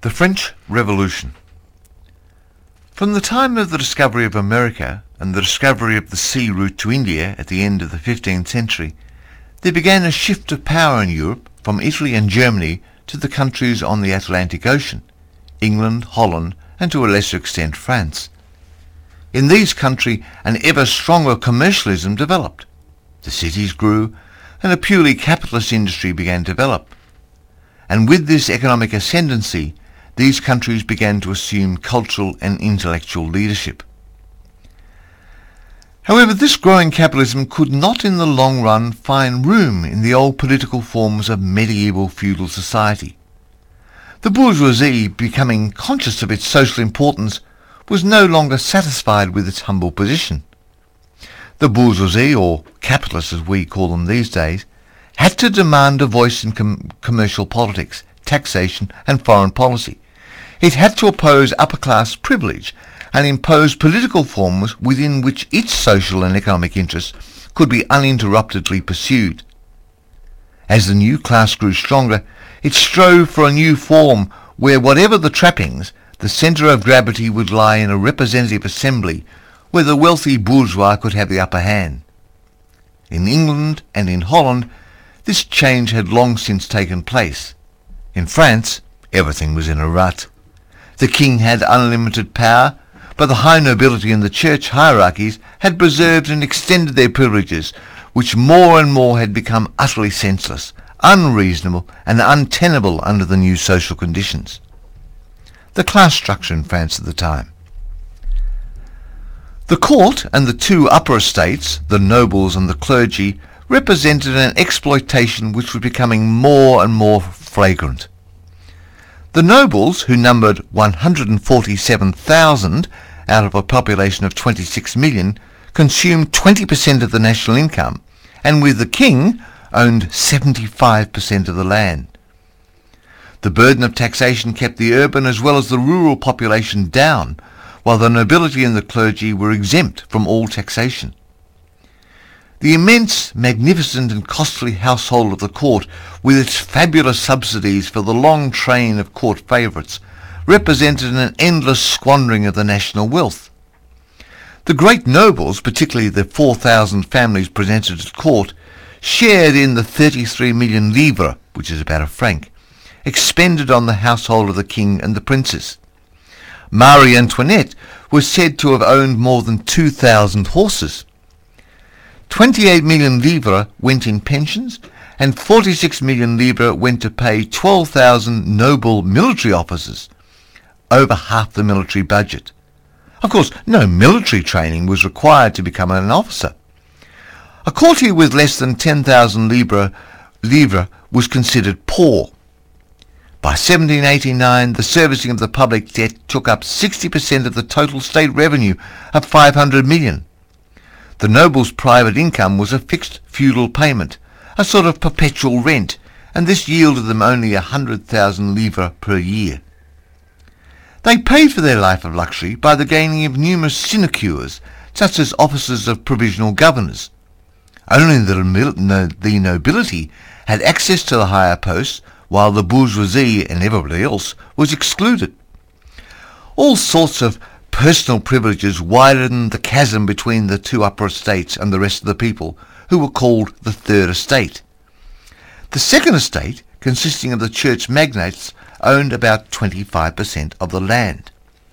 The French Revolution. From the time of the discovery of America and the discovery of the sea route to India at the end of the 15th century, there began a shift of power in Europe from Italy and Germany to the countries on the Atlantic Ocean, England, Holland, and to a lesser extent France. In these countries an ever stronger commercialism developed. The cities grew, and a purely capitalist industry began to develop. And with this economic ascendancy, these countries began to assume cultural and intellectual leadership. However, this growing capitalism could not in the long run find room in the old political forms of medieval feudal society. The bourgeoisie, becoming conscious of its social importance, was no longer satisfied with its humble position. The bourgeoisie, or capitalists as we call them these days, had to demand a voice in commercial politics, taxation and foreign policy. It had to oppose upper-class privilege and impose political forms within which its social and economic interests could be uninterruptedly pursued. As the new class grew stronger, it strove for a new form where, whatever the trappings, the centre of gravity would lie in a representative assembly where the wealthy bourgeois could have the upper hand. In England and in Holland, this change had long since taken place. In France, everything was in a rut. The king had unlimited power, but the high nobility and the church hierarchies had preserved and extended their privileges, which more and more had become utterly senseless, unreasonable, and untenable under the new social conditions. The class structure in France at the time. The court and the two upper estates, the nobles and the clergy, represented an exploitation which was becoming more and more flagrant. The nobles, who numbered 147,000 out of a population of 26 million, consumed 20% of the national income, and with the king, owned 75% of the land. The burden of taxation kept the urban as well as the rural population down, while the nobility and the clergy were exempt from all taxation. The immense, magnificent and costly household of the court, with its fabulous subsidies for the long train of court favourites, represented an endless squandering of the national wealth. The great nobles, particularly the 4,000 families presented at court, shared in the 33 million livres, which is about a franc, expended on the household of the king and the princes. Marie Antoinette was said to have owned more than 2,000 horses. 28 million livres went in pensions, and 46 million livres went to pay 12,000 noble military officers, over half the military budget. Of course, no military training was required to become an officer. A courtier with less than 10,000 livres was considered poor. By 1789, the servicing of the public debt took up 60% of the total state revenue of 500 million. The noble's private income was a fixed feudal payment, a sort of perpetual rent, and this yielded them only 100,000 livres per year. They paid for their life of luxury by the gaining of numerous sinecures, such as offices of provisional governors. Only the nobility had access to the higher posts, while the bourgeoisie and everybody else was excluded. All sorts of personal privileges widened the chasm between the two upper estates and the rest of the people, who were called the Third Estate. The Second Estate, consisting of the church magnates, owned about 25% of the land.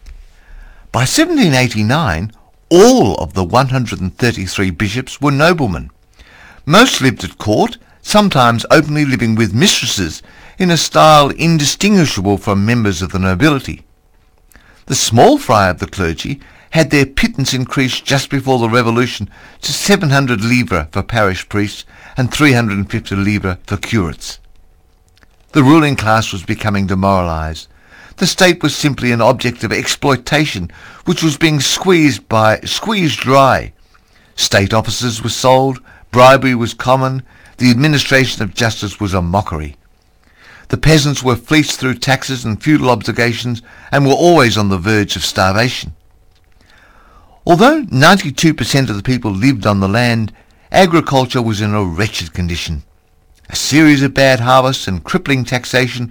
By 1789, all of the 133 bishops were noblemen. Most lived at court, sometimes openly living with mistresses in a style indistinguishable from members of the nobility. The small fry of the clergy had their pittance increased just before the Revolution to 700 livres for parish priests and 350 livres for curates. The ruling class was becoming demoralised. The state was simply an object of exploitation which was being squeezed dry. State offices were sold, bribery was common, the administration of justice was a mockery. The peasants were fleeced through taxes and feudal obligations and were always on the verge of starvation. Although 92% of the people lived on the land, agriculture was in a wretched condition. A series of bad harvests and crippling taxation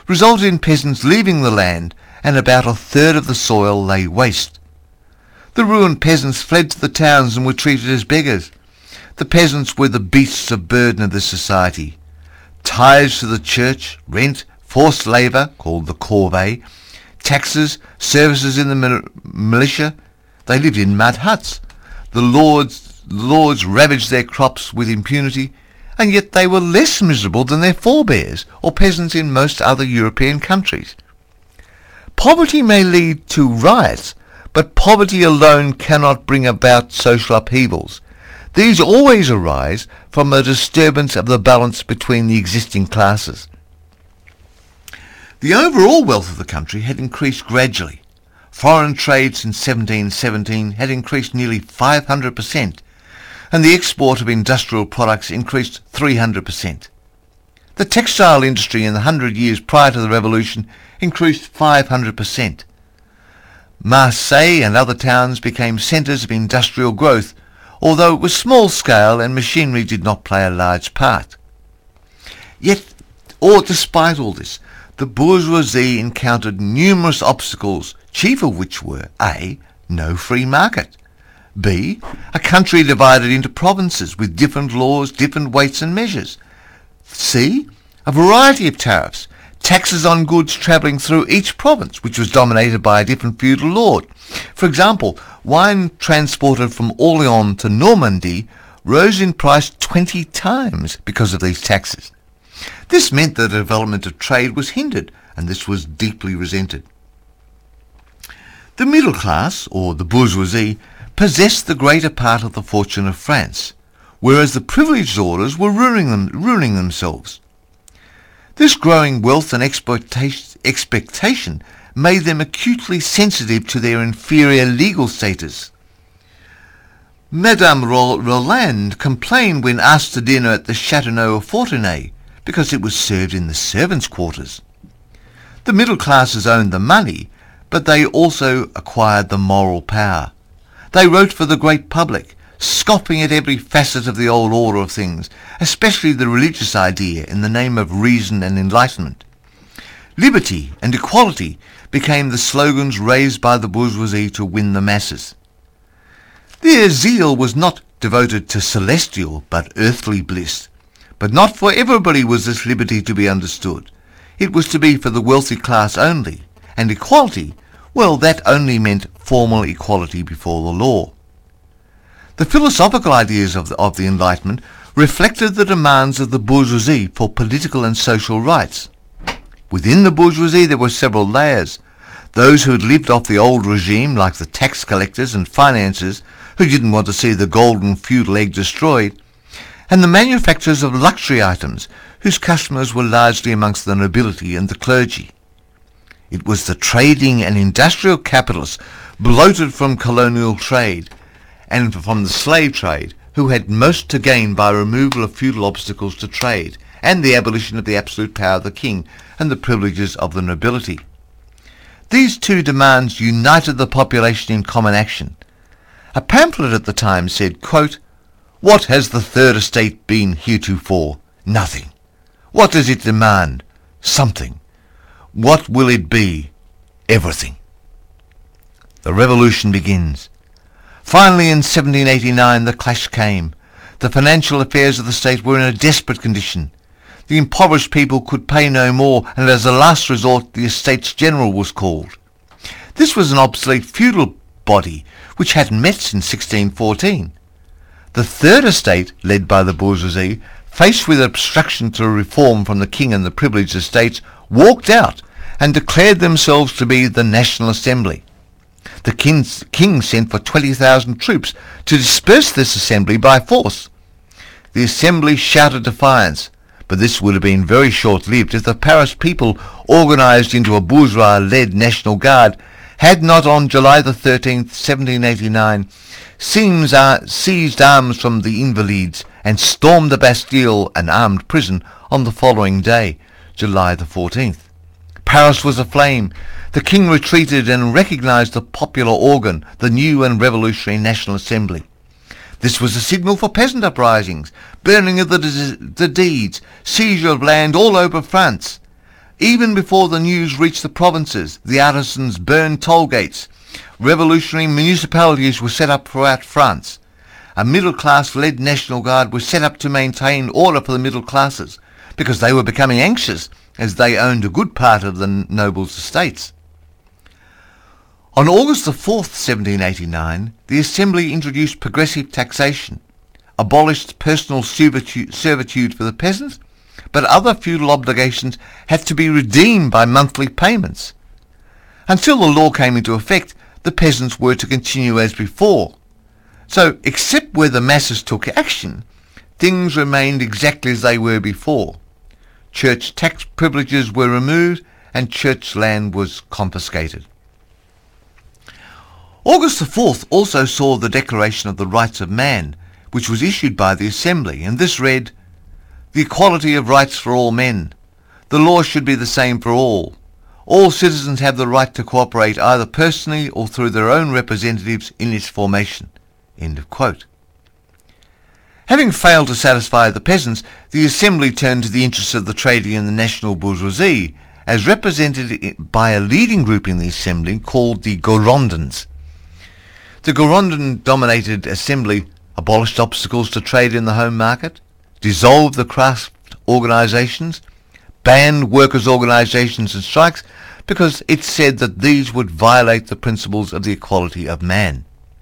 resulted in peasants leaving the land, and about a third of the soil lay waste. The ruined peasants fled to the towns and were treated as beggars. The peasants were the beasts of burden of the society. Tithes to the church, rent, forced labour, called the corvée, taxes, services in the militia. They lived in mud huts. The lords ravaged their crops with impunity, and yet they were less miserable than their forebears or peasants in most other European countries. Poverty may lead to riots, but poverty alone cannot bring about social upheavals. These always arise from a disturbance of the balance between the existing classes. The overall wealth of the country had increased gradually. Foreign trade since 1717 had increased nearly 500%, and the export of industrial products increased 300%. The textile industry in the 100 years prior to the Revolution increased 500%. Marseille and other towns became centres of industrial growth, although it was small scale and machinery did not play a large part. Yet, despite all this, the bourgeoisie encountered numerous obstacles, chief of which were A. No free market, B. A country divided into provinces with different laws, different weights and measures, C. A variety of tariffs, taxes on goods travelling through each province, which was dominated by a different feudal lord. For example, wine transported from Orléans to Normandy rose in price 20 times because of these taxes. This meant that the development of trade was hindered, and this was deeply resented. The middle class, or the bourgeoisie, possessed the greater part of the fortune of France, whereas the privileged orders were ruining themselves. This growing wealth and expectation made them acutely sensitive to their inferior legal status. Madame Roland complained when asked to dinner at the Châteauneuf of Fontenay, because it was served in the servants' quarters. The middle classes owned the money, but they also acquired the moral power. They wrote for the great public, scoffing at every facet of the old order of things, especially the religious idea in the name of reason and enlightenment. Liberty and equality became the slogans raised by the bourgeoisie to win the masses. Their zeal was not devoted to celestial but earthly bliss. But not for everybody was this liberty to be understood. It was to be for the wealthy class only, and equality, well, that only meant formal equality before the law. The philosophical ideas of the Enlightenment reflected the demands of the bourgeoisie for political and social rights. Within the bourgeoisie there were several layers. Those who had lived off the old regime, like the tax collectors and financiers, who didn't want to see the golden feudal egg destroyed, and the manufacturers of luxury items, whose customers were largely amongst the nobility and the clergy. It was the trading and industrial capitalists, bloated from colonial trade and from the slave trade, who had most to gain by removal of feudal obstacles to trade and the abolition of the absolute power of the king and the privileges of the nobility. These two demands united the population in common action. A pamphlet at the time said, quote, "What has the Third Estate been heretofore? Nothing. What does it demand? Something. What will it be? Everything." The revolution begins. Finally, in 1789, the clash came. The financial affairs of the state were in a desperate condition. The impoverished people could pay no more, and as a last resort, the Estates General was called. This was an obsolete feudal body, which hadn't met since 1614. The Third Estate, led by the bourgeoisie, faced with obstruction to reform from the king and the privileged estates, walked out and declared themselves to be the National Assembly. The king sent for 20,000 troops to disperse this assembly by force. The assembly shouted defiance, but this would have been very short-lived if the Paris people, organised into a bourgeois-led National Guard, had not on July the 13th, 1789, seized arms from the Invalides and stormed the Bastille, an armed prison, on the following day, July the 14th. Paris was aflame. The king retreated and recognised the popular organ, the new and revolutionary National Assembly. This was a signal for peasant uprisings, burning of the deeds, seizure of land all over France. Even before the news reached the provinces, the artisans burned toll gates. Revolutionary municipalities were set up throughout France. A middle-class-led National Guard was set up to maintain order for the middle classes, because they were becoming anxious as they owned a good part of the nobles' estates. On August the 4th, 1789, the Assembly introduced progressive taxation, abolished personal servitude for the peasants, but other feudal obligations had to be redeemed by monthly payments. Until the law came into effect, the peasants were to continue as before. So, except where the masses took action, things remained exactly as they were before. Church tax privileges were removed and church land was confiscated. August the 4th also saw the Declaration of the Rights of Man, which was issued by the Assembly, and this read, "The equality of rights for all men. The law should be the same for all. All citizens have the right to cooperate either personally or through their own representatives in its formation." End of quote. Having failed to satisfy the peasants, the Assembly turned to the interests of the trading and the national bourgeoisie, as represented by a leading group in the Assembly called the Girondins. The Girondin-dominated Assembly abolished obstacles to trade in the home market, dissolved the craft organisations, banned workers' organisations and strikes because it said that these would violate the principles of the equality of man.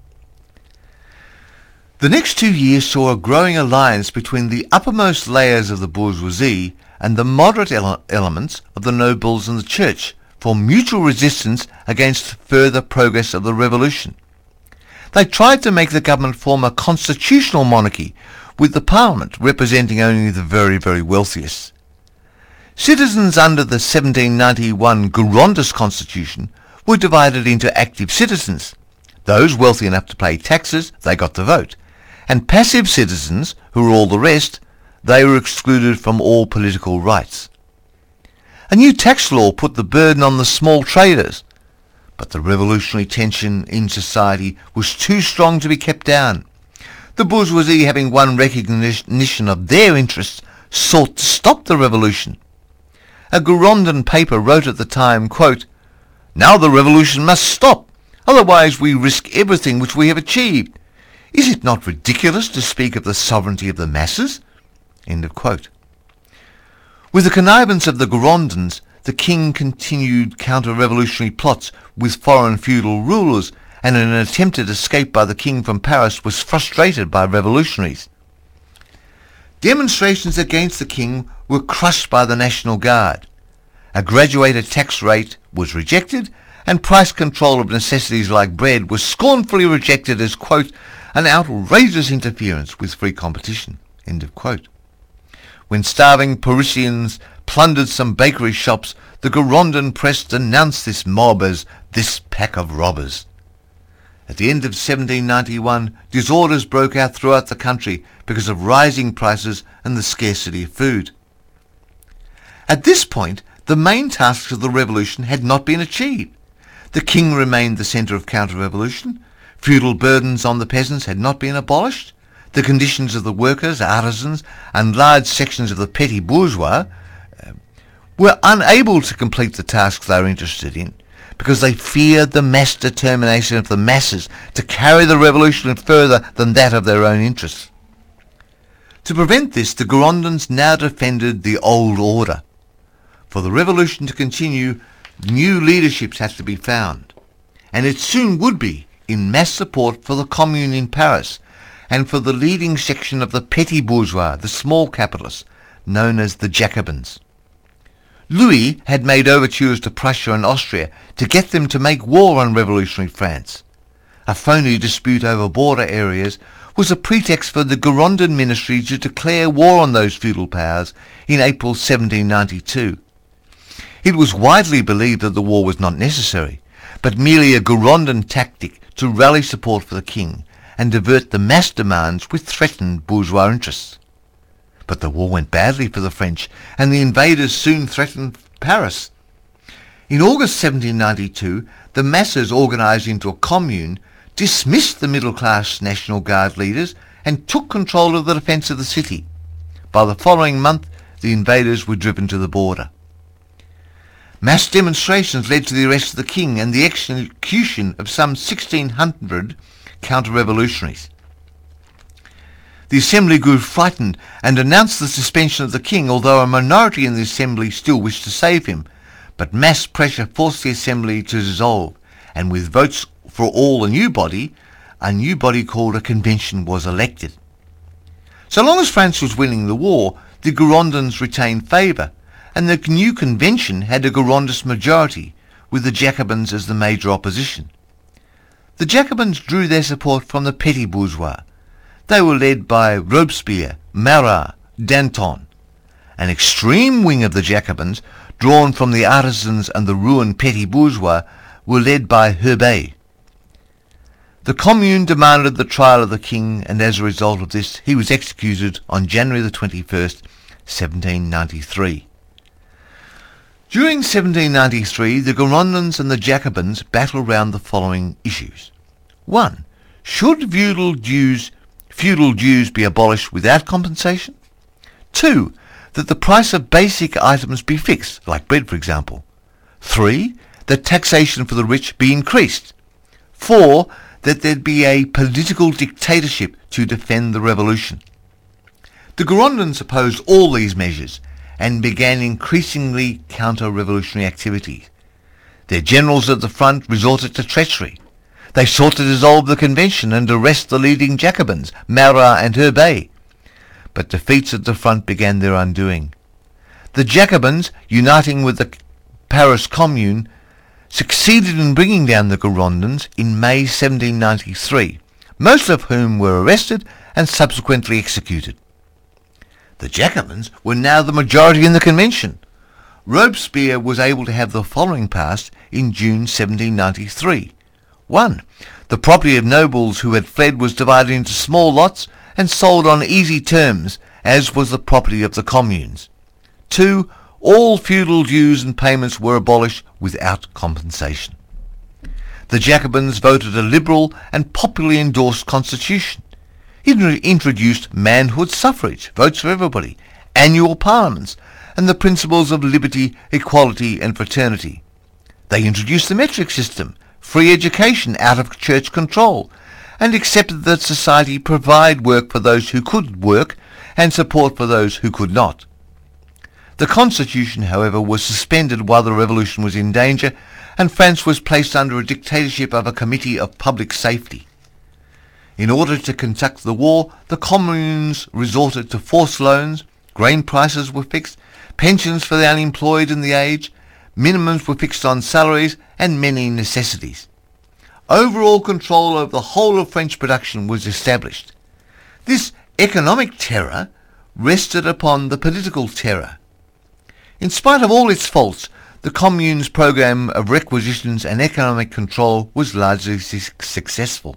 The next 2 years saw a growing alliance between the uppermost layers of the bourgeoisie and the moderate elements of the nobles and the church for mutual resistance against further progress of the revolution. They tried to make the government form a constitutional monarchy, with the parliament representing only the very, very wealthiest. Citizens under the 1791 Girondist constitution were divided into active citizens. Those wealthy enough to pay taxes, they got the vote. And passive citizens, who were all the rest, they were excluded from all political rights. A new tax law put the burden on the small traders, but the revolutionary tension in society was too strong to be kept down. The bourgeoisie, having won recognition of their interests, sought to stop the revolution. A Girondin paper wrote at the time, quote, "Now the revolution must stop, otherwise we risk everything which we have achieved. Is it not ridiculous to speak of the sovereignty of the masses?" End of quote. With the connivance of the Girondins, the king continued counter-revolutionary plots with foreign feudal rulers, and an attempted escape by the king from Paris was frustrated by revolutionaries. Demonstrations against the king were crushed by the National Guard. A graduated tax rate was rejected, and price control of necessities like bread was scornfully rejected as, quote, "an outrageous interference with free competition." End of quote. When starving Parisians plundered some bakery shops, the Girondin press denounced this mob as "this pack of robbers." At the end of 1791, disorders broke out throughout the country because of rising prices and the scarcity of food. At this point, the main tasks of the revolution had not been achieved. The king remained the centre of counter-revolution. Feudal burdens on the peasants had not been abolished. The conditions of the workers, artisans, and large sections of the petty bourgeois were unable to complete the tasks they were interested in, because they feared the mass determination of the masses to carry the revolution further than that of their own interests. To prevent this, the Girondins now defended the old order. For the revolution to continue, new leaderships had to be found, and it soon would be, in mass support for the Commune in Paris and for the leading section of the petty bourgeois, the small capitalists, known as the Jacobins. Louis had made overtures to Prussia and Austria to get them to make war on revolutionary France. A phony dispute over border areas was a pretext for the Girondin ministry to declare war on those feudal powers in April 1792. It was widely believed that the war was not necessary, but merely a Girondin tactic to rally support for the king and divert the mass demands which threatened bourgeois interests. But the war went badly for the French, and the invaders soon threatened Paris. In August 1792, the masses organised into a commune dismissed the middle-class National Guard leaders and took control of the defence of the city. By the following month, the invaders were driven to the border. Mass demonstrations led to the arrest of the king and the execution of some 1,600 counter-revolutionaries. The assembly grew frightened and announced the suspension of the king, although a minority in the assembly still wished to save him. But mass pressure forced the assembly to dissolve, and with votes for all a new body called a convention was elected. So long as France was winning the war, the Girondins retained favour, and the new convention had a Girondist majority, with the Jacobins as the major opposition. The Jacobins drew their support from the petty bourgeois. They were led by Robespierre, Marat, Danton. An extreme wing of the Jacobins, drawn from the artisans and the ruined petty bourgeois, were led by Hebert. The Commune demanded the trial of the king, and as a result of this, he was executed on January the 21st, 1793. During 1793, the Girondins and the Jacobins battled round the following issues. 1. Should feudal dues be abolished without compensation? 2. That the price of basic items be fixed, like bread for example. 3. That taxation for the rich be increased. 4. That there be a political dictatorship to defend the revolution. The Girondins opposed all these measures and began increasingly counter-revolutionary activities. Their generals at the front resorted to treachery. They sought to dissolve the convention and arrest the leading Jacobins, Marat and Hebert. But defeats at the front began their undoing. The Jacobins, uniting with the Paris Commune, succeeded in bringing down the Girondins in May 1793, most of whom were arrested and subsequently executed. The Jacobins were now the majority in the convention. Robespierre was able to have the following passed in June 1793. 1. The property of nobles who had fled was divided into small lots and sold on easy terms, as was the property of the communes. 2. All feudal dues and payments were abolished without compensation. The Jacobins voted a liberal and popularly endorsed constitution. It introduced manhood suffrage, votes for everybody, annual parliaments, and the principles of liberty, equality and fraternity. They introduced the metric system, free education out of church control, and accepted that society provide work for those who could work and support for those who could not. The constitution, however, was suspended while the revolution was in danger, and France was placed under a dictatorship of a committee of public safety. In order to conduct the war, the communes resorted to forced loans, grain prices were fixed, pensions for the unemployed and the aged, minimums were fixed on salaries, and many necessities. Overall control over the whole of French production was established. This economic terror rested upon the political terror. In spite of all its faults, the Commune's program of requisitions and economic control was largely successful.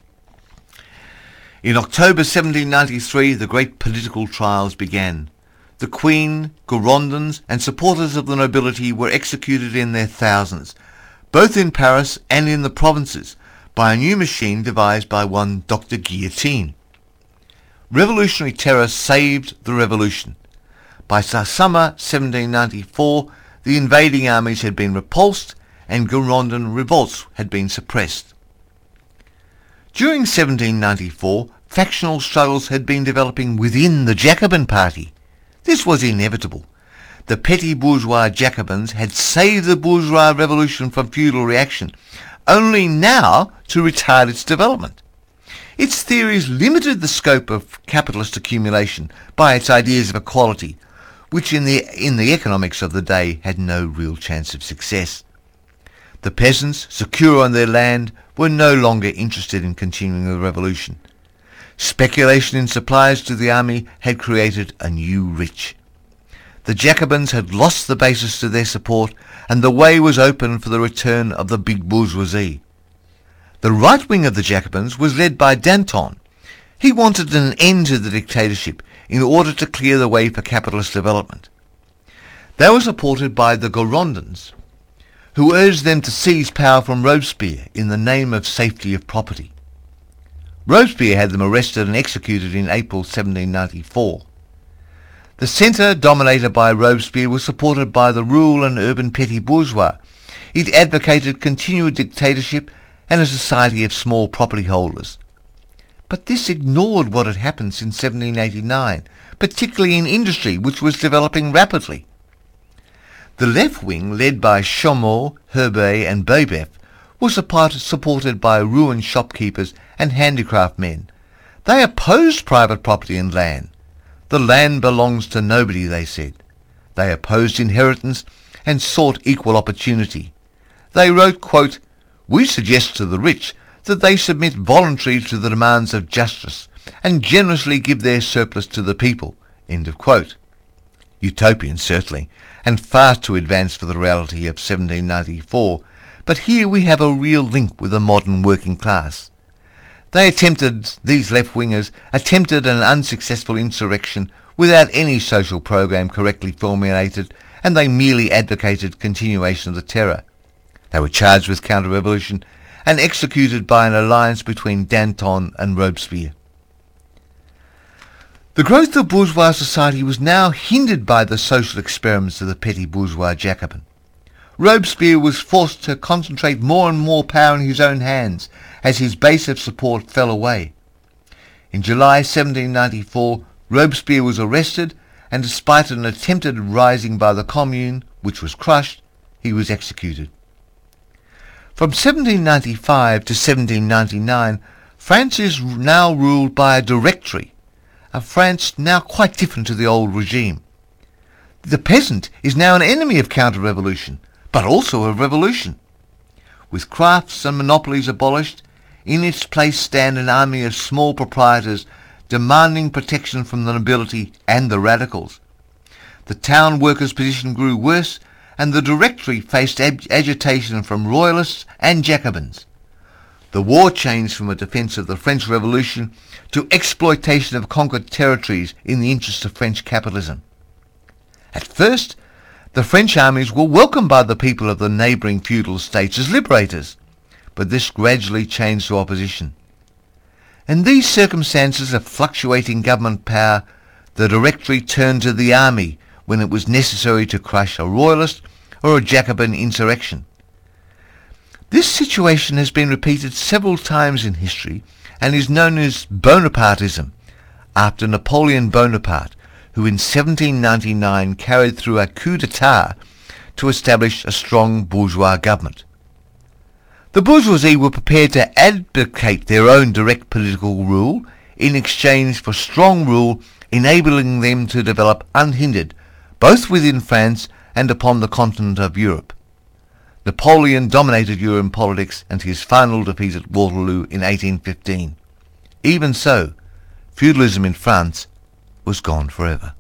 In October 1793, the great political trials began. The Queen, Girondins, and supporters of the nobility were executed in their thousands, both in Paris and in the provinces, by a new machine devised by one Dr. Guillotine. Revolutionary terror saved the revolution. By summer 1794, the invading armies had been repulsed and Girondin revolts had been suppressed. During 1794, factional struggles had been developing within the Jacobin party. This was inevitable. The petty bourgeois Jacobins had saved the bourgeois revolution from feudal reaction, only now to retard its development. Its theories limited the scope of capitalist accumulation by its ideas of equality, which in the economics of the day had no real chance of success. The peasants, secure on their land, were no longer interested in continuing the revolution. Speculation in supplies to the army had created a new rich. The Jacobins had lost the basis to their support, and the way was open for the return of the big bourgeoisie. The right wing of the Jacobins was led by Danton. He wanted an end to the dictatorship in order to clear the way for capitalist development. They were supported by the Girondins, who urged them to seize power from Robespierre in the name of safety of property. Robespierre had them arrested and executed in April 1794. The centre, dominated by Robespierre, was supported by the rural and urban petty bourgeois. It advocated continued dictatorship and a society of small property holders. But this ignored what had happened since 1789, particularly in industry, which was developing rapidly. The left wing, led by Chaumont, Herbet and Babeuf, was supported by ruined shopkeepers and handicraft men. They opposed private property and land. The land belongs to nobody, they said. They opposed inheritance and sought equal opportunity. They wrote, quote, "We suggest to the rich that they submit voluntarily to the demands of justice and generously give their surplus to the people." End of quote. Utopian, certainly, and far too advanced for the reality of 1794, but here we have a real link with the modern working class. These left-wingers attempted an unsuccessful insurrection without any social program correctly formulated, and they merely advocated continuation of the terror. They were charged with counter-revolution and executed by an alliance between Danton and Robespierre. The growth of bourgeois society was now hindered by the social experiments of the petty bourgeois Jacobin. Robespierre was forced to concentrate more and more power in his own hands as his base of support fell away. In July 1794, Robespierre was arrested, and despite an attempted rising by the Commune, which was crushed, he was executed. From 1795 to 1799, France is now ruled by a directory, a France now quite different to the old regime. The peasant is now an enemy of counter-revolution, but also of revolution. With crafts and monopolies abolished, in its place stand an army of small proprietors demanding protection from the nobility and the radicals. The town workers' position grew worse, and the Directory faced agitation from royalists and Jacobins. The war changed from a defence of the French Revolution to exploitation of conquered territories in the interest of French capitalism. At first, the French armies were welcomed by the people of the neighbouring feudal states as liberators, but this gradually changed to opposition. In these circumstances of fluctuating government power, the Directory turned to the army when it was necessary to crush a royalist or a Jacobin insurrection. This situation has been repeated several times in history and is known as Bonapartism, after Napoleon Bonaparte, who in 1799 carried through a coup d'etat to establish a strong bourgeois government. The bourgeoisie were prepared to advocate their own direct political rule in exchange for strong rule, enabling them to develop unhindered, both within France and upon the continent of Europe. Napoleon dominated European politics until his final defeat at Waterloo in 1815. Even so, feudalism in France was gone forever.